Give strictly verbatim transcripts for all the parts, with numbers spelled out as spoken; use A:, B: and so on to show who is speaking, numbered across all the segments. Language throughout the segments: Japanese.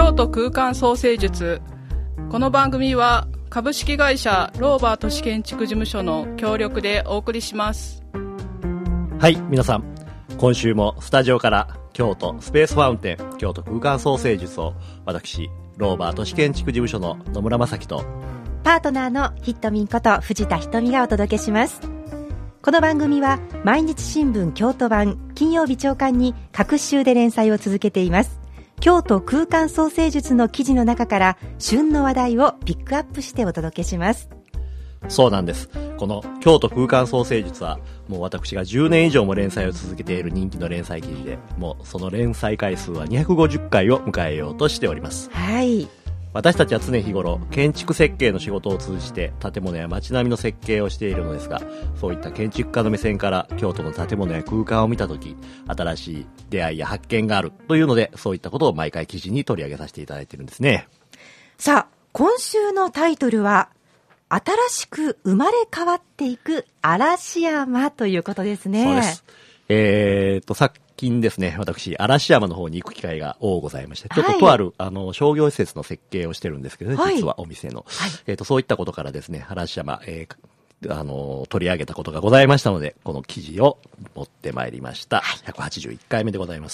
A: 京都空間創生術。この番組は株式会社ローバー都市建築事務所の協力でお送りします。
B: はい、皆さん、今週もスタジオから京都スペースファウンテン京都空間創生術を私ローバー都市建築事務所の野村正樹と
C: パートナーのヒットミンこと藤田ひとみがお届けします。この番組は毎日新聞京都版金曜日朝刊に各週で連載を続けています。京都空間創生術の記事の中から旬の話題をピックアップしてお届けします。
B: そうなんです。この京都空間創生術はもう私がじゅうねん以上も連載を続けている人気の連載記事で、もうその連載回数はにひゃくごじゅっかいを迎えようとしております。
C: はい。
B: 私たちは常日頃建築設計の仕事を通じて建物や街並みの設計をしているのですが、そういった建築家の目線から京都の建物や空間を見たとき、新しい出会いや発見があるというので、そういったことを毎回記事に取り上げさせていただいているんですね。
C: さあ、今週のタイトルは新しく生まれ変わっていく嵐山ということですね。
B: そうです。えーと、最近ですね、私、嵐山の方に行く機会が多ございまして、ちょっととある、はい、あの、商業施設の設計をしてるんですけどね、はい、実はお店の。はい、えーと、そういったことからですね、嵐山、えー、あの、取り上げたことがございましたので、この記事を持ってまいりました。はい、ひゃくはちじゅういっかいめでございます。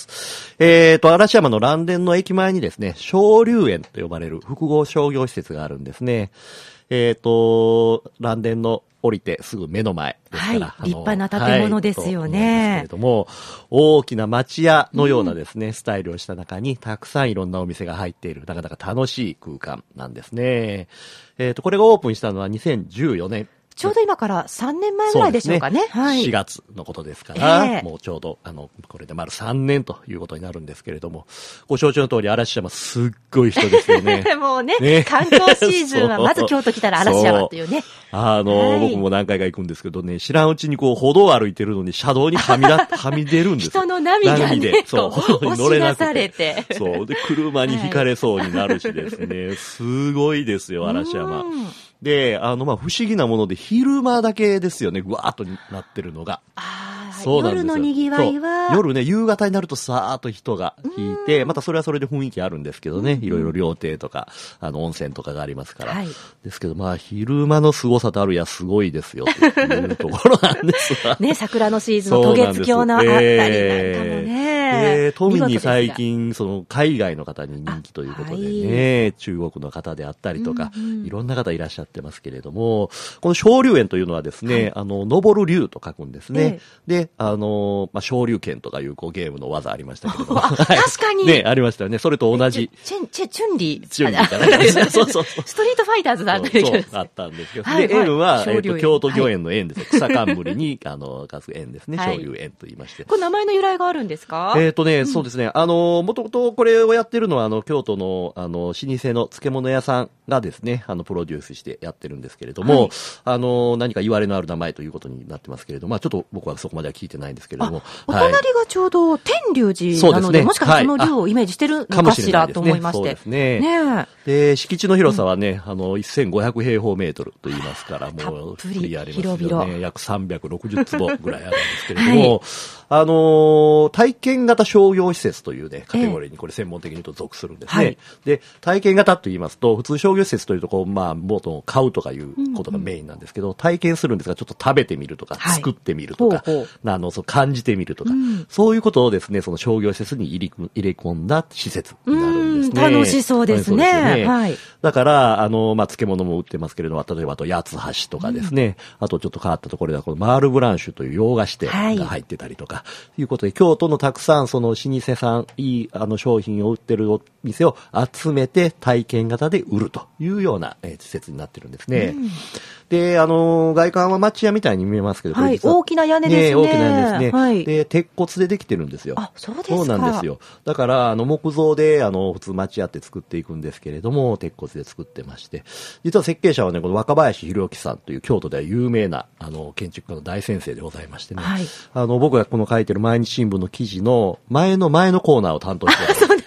B: えーと、嵐山の嵐電の駅前にですね、昇龍園と呼ばれる複合商業施設があるんですね。えーと、嵐電の降りてすぐ目の前ですから、
C: はい、立派な建物ですよね。
B: はい、ですけれども、大きな町屋のようなですね、うん、スタイルをした中にたくさんいろんなお店が入っている、なかなか楽しい空間なんですね。えーと、これがオープンしたのはにせんじゅうよねん。
C: ちょうど今からさんねんまえぐらいでしょうかね。はい、
B: しがつのことですから、
C: えー、
B: もうちょうど、あの、これで丸さんねんということになるんですけれども、ご承知の通り嵐山すっごい人ですよね。
C: もうね、ね、観光シーズンはまず京都来たら嵐山っていうね。
B: あの、はい、僕も何回か行くんですけどね、知らんうちにこう歩道を歩いてるのに車道にはみだ、はみ出るんですよ。
C: 人の波がね、波で、そう、押し出されて。
B: そう。で、車にひかれそうになるしですね、はい、すごいですよ、嵐山。で、あの、まあ、不思議なもので、昼間だけですよね、ぐわーっとなってるのが。
C: ああ、
B: そうなんですよ。
C: 夜の賑わいは。
B: 夜ね、夕方になるとさーっと人が引いて、またそれはそれで雰囲気あるんですけどね、いろいろ料亭とか、あの、温泉とかがありますから。はい、ですけど、まあ、昼間の凄さたるやすごいですよ、というところなんですが。
C: ね、桜のシーズンの渡月橋のあたりなんかもね。
B: えー、特に最近、その、海外の方に人気ということでね、はい、中国の方であったりとか、うんうん、いろんな方いらっしゃってますけれども、この昇龍園というのはですね、はい、あの、登る龍と書くんですね。えー、で、あの、まあ、昇龍拳とかいうこうゲームの技ありましたけれども。
C: 確かに。
B: ね、ありましたよね。それと同じ。
C: チェン、チェ、チュンリー。
B: チュンリーかな。そうそうそう。
C: ストリートファイターズだったんです
B: そう、あったんですけど。はいはい、で、園は、えっと、京都御苑の園ですよ。草冠に、あの、かす園ですね。昇龍園と言いまして。
C: これ名前の由来があるんですか？
B: えっとね、そうですね。あの、もともとこれをやってるのは、あの、京都の、あの、老舗の漬物屋さんがですね、あの、プロデュースしてやってるんですけれども、はい、あの、何か言われのある名前ということになってますけれども、まあ、ちょっと僕はそこまでは聞いてないんですけれども。
C: お隣がちょうど天龍寺なので、でね、もしかしたらその龍をイメージしてるのかしらと思いまして。
B: そうですね。ねで、敷地の広さはね、あの、せんごひゃくへいほうメートルと言いますから、もう、たっぷりありますよね。広々。約さんびゃくろくじゅうつぼぐらいあるんですけれども、はい、あの、体験型商業施設というね、カテゴリーにこれ専門的に言うと属するんですね。はい、で、体験型と言いますと、普通商業施設というと、こう、まあ、もっと買うとかいうことがメインなんですけど、うんうん、体験するんですが、ちょっと食べてみるとか、はい、作ってみるとか、ほうほう、あの、そう感じてみるとか、うん、そういうことをですね、その商業施設に入り、入れ込んだ施設になるんですね。
C: 楽しそうですね。そうですね。はい。
B: だから、あの、まあ、漬物も売ってますけれども、例えば、あと、八つ橋とかですね、うん、あと、ちょっと変わったところでは、このマールブランシュという洋菓子店が入ってたりとか、はい、いうことで、京都のたくさん、その、老舗さん、いい、あの、商品を売ってるお店を集めて、体験型で売るというような、えー、施設になってるんですね。うん、で、あの、外観は町屋みたいに見えますけど、
C: はい、大きな屋根ですね。ね、
B: 大きな屋根ですね。
C: はい。
B: で、鉄骨でできてるんですよ。
C: あ、そうですか。
B: そうなんですよ。だから、あの、木造で、あの、普通町屋って作っていくんですけれども、鉄骨で作ってまして、実は設計者はね、この若林弘之さんという京都では有名な、あの、建築家の大先生でございましてね。はい。あの、僕がこの書いてる毎日新聞の記事の前の前のコーナーを担当してた。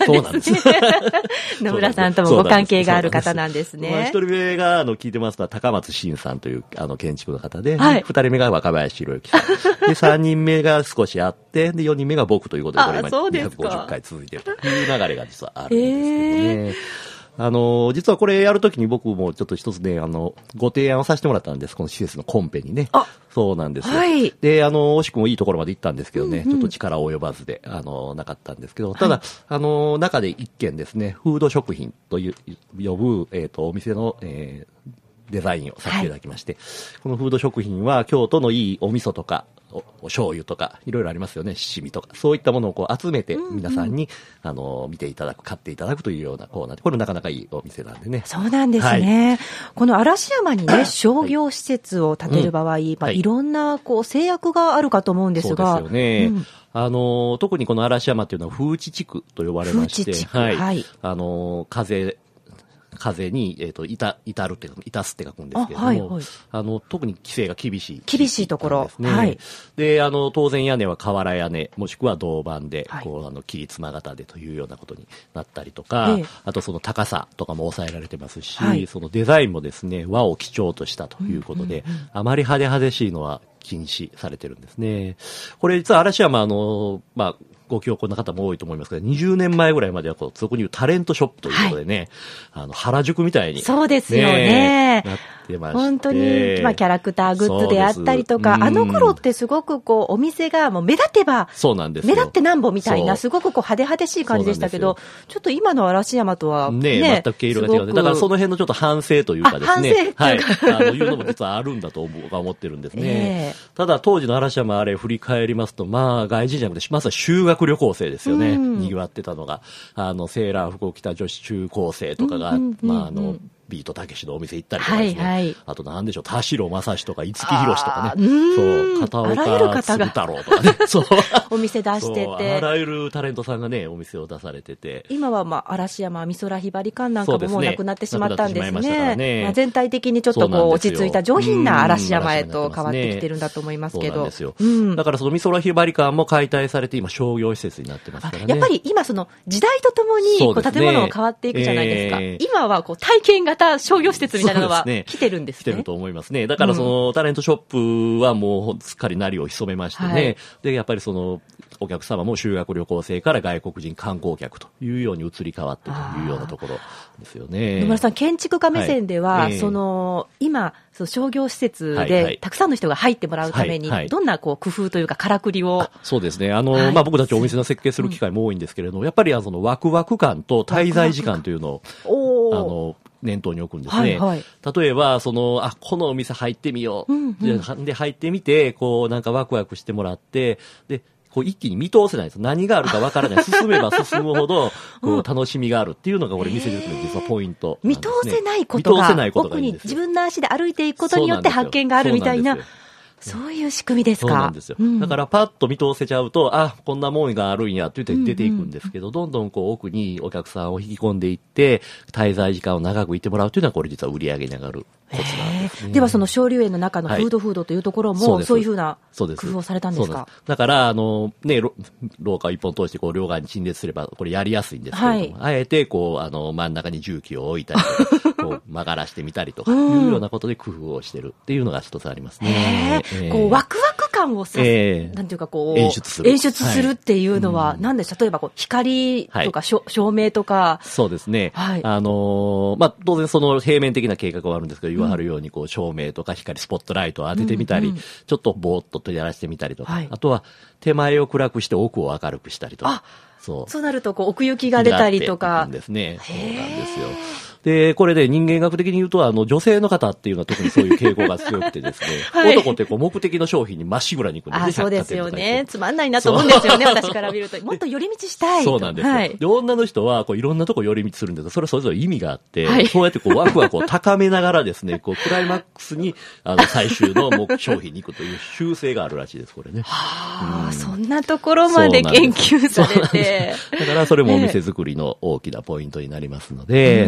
C: そうなんですね。野村さんともご関係がある方なんですね。
B: 一人目が、あの、聞いてますのは高松晋さんという、あの、建築の方で、はい、二人目が若林博之さん。で、三人目が少しあって、で、四人目が僕ということで、これ今にひゃくごじゅっかい続いているという流れが実はあるんですけどね。えーあの、実はこれやるときに僕もちょっと一つね、あの、ご提案をさせてもらったんです。この施設のコンペにね。あ、そうなんですよ。はい。で、あの、惜しくもいいところまで行ったんですけどね、うんうん、ちょっと力及ばずで、あの、なかったんですけど、ただ、はい、あの、中で一件ですね、フード食品という、呼ぶ、えっと、お店の、えー、デザインをさせていただきまして、はい、このフード食品は京都のいいお味噌とか、お, お醤油とかいろいろありますよね、七味とかそういったものをこう集めて皆さんに、うんうん、あの見ていただく買っていただくというようなコーナーで、これなかなかいいお店なんでね。
C: そうなんですね、はい、この嵐山にね商業施設を建てる場合、はいまあ、いろんなこう制約があるかと思うんですが、
B: そうですよね、うんあの特にこの嵐山というのは風地地区と呼ばれまして、はいはい、あの風風に、えっ、ー、と、いた、至るって、いたすって書くんですけれども、あ、はいはい、あの、特に規制が厳しい。
C: 厳しいところ。
B: ですね。はい。で、あの、当然屋根は瓦屋根、もしくは銅板で、はい、こう、あの、切り妻型でというようなことになったりとか、ええ、あとその高さとかも抑えられてますし、はい、そのデザインもですね、和を基調としたということで、うんうんうん、あまり派手派手しいのは禁止されてるんですね。これ実は嵐山、あの、まあ、ご記憶の方も多いと思いますけど、にじゅうねんまえぐらいまではこうそこにいうタレントショップということでね、はい、あの原宿みたいに、ね、
C: そうですよね。なってまして本当に、まあ、キャラクターグッズであったりとか、あの頃ってすごくこうお店がもう目立てば
B: そうなんです
C: 目立ってなんぼみたいなすごくこう派手派手しい感じでしたけど、ちょっと今の嵐山とはね、
B: ね全く毛色が違う。だからその辺のちょっと反省というかですね、はい、あのいうのも実はあるんだと僕は思ってるんですね。えー、ただ当時の嵐山あれ振り返りますと、まあ外人じゃなくてまさに修学旅行生ですよね。にぎわってたのが、あの、セーラー服を着た女子中高生とかが、うんうんうんうん、まあ、あの、ビートたけしのお店行ったりとかですね。はいはい、あとなんでしょう、田代正史とか五木ひろしとかね。そう、片岡鶴太郎とかね。そう。
C: お店出してて。
B: あらゆるタレントさんがね、お店を出されてて。
C: 今はまあ、嵐山美空ひばり館なんかももうなくなってしまったんですね。すねまあ、全体的にちょっとこう、落ち着いた上品な嵐山へと変わってきてるんだと思いますけど。そうなんですよ。うん、
B: だからその美空ひばり館も解体されて今商業施設になってますからね。
C: やっぱり今その時代とともにこう建物が変わっていくじゃないですか。えー、今はこう体験型商業施設みたいなのは来てるんですね。
B: 来てると思いますね。だからその、うん、タレントショップはもうすっかりなりを潜めましてね。はい、で、やっぱりそのお客様も修学旅行生から外国人観光客というように移り変わってというようなところですよね。
C: 野村さん、建築家目線では、はいえー、その今その商業施設でたくさんの人が入ってもらうために、はいはい、どんなこう工夫というかからくりを。
B: そうですね。あの、はい、まあ僕たちお店の設計する機会も多いんですけれども、うん、やっぱりあのワクワク感と滞在時間というのをあの念頭に置くんですね。はいはい、例えば、その、あ、このお店入ってみよう。うんうん、で、入ってみて、こう、なんかワクワクしてもらって、で、こう一気に見通せないです。何があるかわからない。進めば進むほど、こう、楽しみがあるっていうのが、これ店で作る実はポイント、
C: ね。見通せないことが、見通せないことがいいんですよ。奥に自分の足で歩いていくことによって発見があるみたいな。そういう仕組みですか。
B: そうなんですよ。うん、だからパッと見通せちゃうと、あ、こんなもんがあるんやって言って出ていくんですけど、うんうん、どんどんこう奥にお客さんを引き込んでいって、滞在時間を長くいてもらうというのは、これ実は売り上げに上がるコツなんですね。
C: ではその昇竜園の中のフードフードというところも、はい、そういうふうな工夫をされたんですか。
B: だから、あの、ね、廊下を一本通してこう両側に陳列すれば、これやりやすいんですけれども、はい、あえてこう、あの、真ん中に重機を置いたりとか、こう曲がらしてみたりとか、いうようなことで工夫をしてるっていうのが一つありますね。
C: えー、こう、ワクワク感をさ、えー、なんていうかこう、
B: 演出する。
C: 演出するっていうのは、はい、なんで、例えばこう、光とか、はい、照明とか。
B: そうですね。はい、あのー、まあ、当然その平面的な計画はあるんですけど、言わはるようにこう、照明とか光、スポットライトを当ててみたり、うんうん、ちょっとぼーっとやらせてみたりとか、はい、あとは手前を暗くして奥を明るくしたりとか。
C: そう。そうなると、こう、奥行きが出たりとか。
B: ですね。そうなんですよ。で、これで人間学的に言うと、あの、女性の方っていうのは特にそういう傾向が強くてですね、はい、男ってこう、目的の商品にまっしぐらに行くんですね。
C: あ、そうですよね。つまんないなと思うんですよね、私から見ると。もっと寄り道したい。
B: そうなんですよ。はい、で、女の人は、こう、いろんなとこ寄り道するんですが、それはそれぞれ意味があって、はい、そうやってこう、ワクワクを高めながらですね、こう、クライマックスに、あの、最終の目商品に行くという習性があるらしいです、これね。
C: はあ、うん、そんなところまで研究されて。
B: だから、それもお店作りの大きなポイントになりますので、うん、その、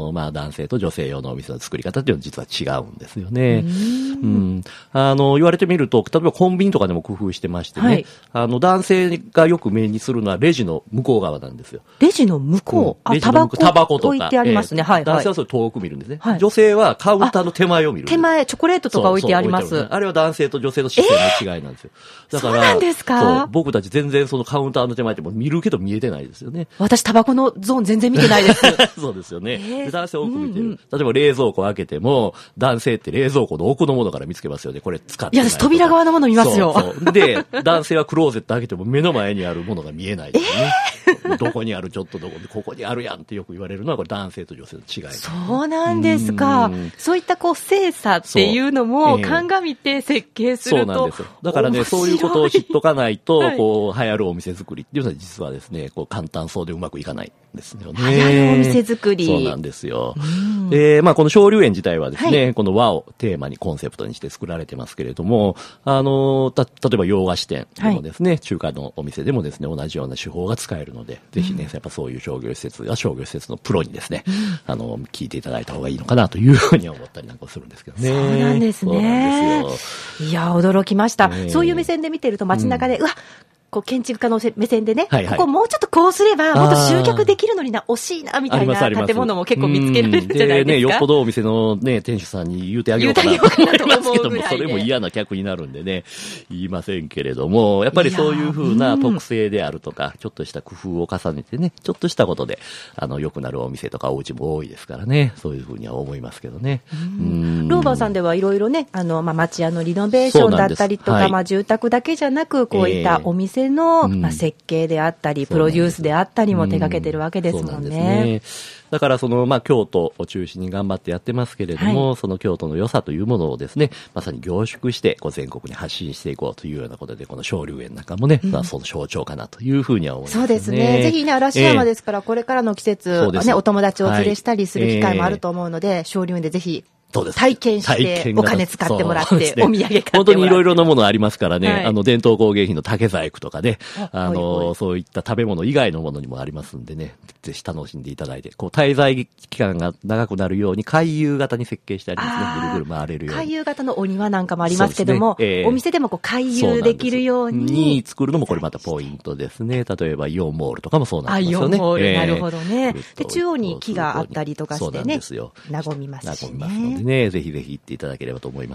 B: の、まあ、男性と女性用のお店の作り方っていうのは実は違うんですよね。うん。あの、言われてみると、例えばコンビニとかでも工夫してましてね、はい、あの、男性がよく目にするのはレジの向こう側なんですよ。
C: レジの向こう、うん、あ、タバコ、タバコとか。置いてありますね。えー、はい、はい。
B: 男性はそれ遠く見るんですね。はい、女性はカウンターの手前を見る。
C: 手前、チョコレートとか置いてあります。
B: そうそう、あれは男性と女性の視線の違いなんですよ。えー、だから、
C: そうなんですか？
B: そう、僕たち全然そのカウンターの手前っても見るけど見えてないですよね。
C: 私タバコのゾーン全然見てないです。
B: そうですよね。えー、男性多く見てる、うんうん。例えば冷蔵庫開けても、男性って冷蔵庫の奥のものから見つけますよね。これ使ってない。
C: いや、私扉側のもの見ますよ。
B: そうそう。で、男性はクローゼット開けても目の前にあるものが見えないですね。えー、どこにある、ちょっとどこで、ここにあるやんってよく言われるのは、これ男性と女性の違い、ね。
C: そうなんですか。うん、そういったこう、精査っていうのも、鑑みて設計すると、えー。そうなんですよ。
B: だからね、そういうことを知っとかないと、はい、こう、流行るお店作りっていうのは実はですね、こう、簡単そうでうまくいかないんですよね。
C: 流行るお店作り。
B: そうなんですよ。で、まあ、この昇龍園自体はですね、はい、この和をテーマにコンセプトにして作られてますけれども、あの、た、例えば洋菓子店でもですね、はい、中華のお店でもですね、同じような手法が使えるので、ぜひね、やっぱそういう商業施設や商業施設のプロにですね、あの、聞いていただいた方がいいのかなというふうに思ったりなんかするんですけどね。
C: そうなんですね。そうなんですよ。いや、驚きました。えー、そういう目線で見てると街中で、うん、うわ、こう建築家の目線でね、はいはい、ここもうちょっとこうすればもっと集客できるのにな、惜しいなみたいな建物も結構見つけられるんじゃないですか。でね、
B: よっぽどお店のね、店主さんに言うてあげようかなと思いますけども、それも嫌な客になるんでね、言いませんけれども、やっぱりそういう風な特性であるとか、ちょっとした工夫を重ねてね、ちょっとしたことで、あの、良くなるお店とかお家も多いですからね、そういう風には思いますけどね。
C: うん、ローバーさんではいろいろね、あの、まあ、町屋のリノベーションだったりとか、はい、まあ、住宅だけじゃなく、こういったお店の、えーうんまあ、設計であったりプロデュースであったりも手掛けてるわけですもんね。
B: だからその、まあ、京都を中心に頑張ってやってますけれども、はい、その京都の良さというものをですね、まさに凝縮してこう全国に発信していこうというようなことで、この昇龍園なんかもね、うんまあ、その象徴かなというふうには思いますね。
C: そうですね。ぜひね、嵐山ですから、これからの季節、えー、ね、お友達をお連れしたりする機会もあると思うので、昇龍園でぜひ体験してお金使ってもらって、ね、お土産買ってもらって
B: 本当にいろいろなものありますからね、はい、あの伝統工芸品の竹細工とかね、あのおいおいそういった食べ物以外のものにもありますんでね、ぜひ楽しんでいただいて、こう滞在期間が長くなるように回遊型に設計してありますね。ぐるぐる回れるように
C: 回遊型のお庭なんかもありますけども、ねえー、お店でもこう回遊できるように
B: に作るのもこれまたポイントですね。例えばイオンモールとかもそうなんですよね。
C: あ、イオンモール、えー、なるほどね。で中央に木があったりとかしてね、和みますしね。和みますのでね、ぜひぜひ行っていただければと思います。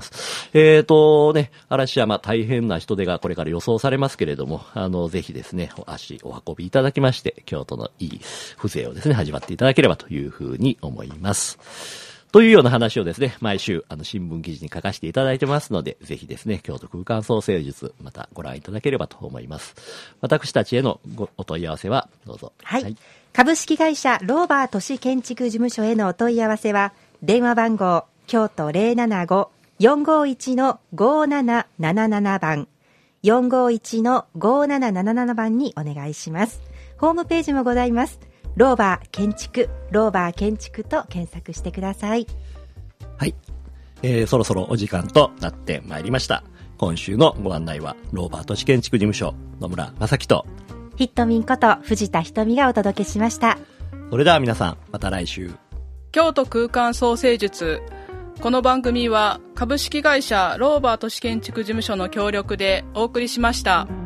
C: えっとね、嵐山大変な人手がこれから予想されますけれども、あの、ぜひですね、お足お運びいただきまして、京都のいい風情をですね、始まっていただければというふうに思います。というような話をですね、毎週、あの、新聞記事に書かせていただいてますので、ぜひですね、京都空間創生術、またご覧いただければと思います。私たちへのごお問い合わせは、どうぞ。 はい。はい、株式会社ローバー都市建築事務所へのお問い合わせは、電話番号、京都 ゼロななご よんごいち ごなななななな 番、よんごいち ごななななな 番にお願いします。ホームページもございます。ローバー建築、ローバー建築と検索してください。
B: はい、えー、そろそろお時間となってまいりました。今週のご案内はローバー都市建築事務所野村正樹と
C: ヒットミンこと藤田瞳がお届けしました。
B: それでは皆さん、また来週。
A: 京都空間創生術、この番組は株式会社ローバー都市建築事務所の協力でお送りしました。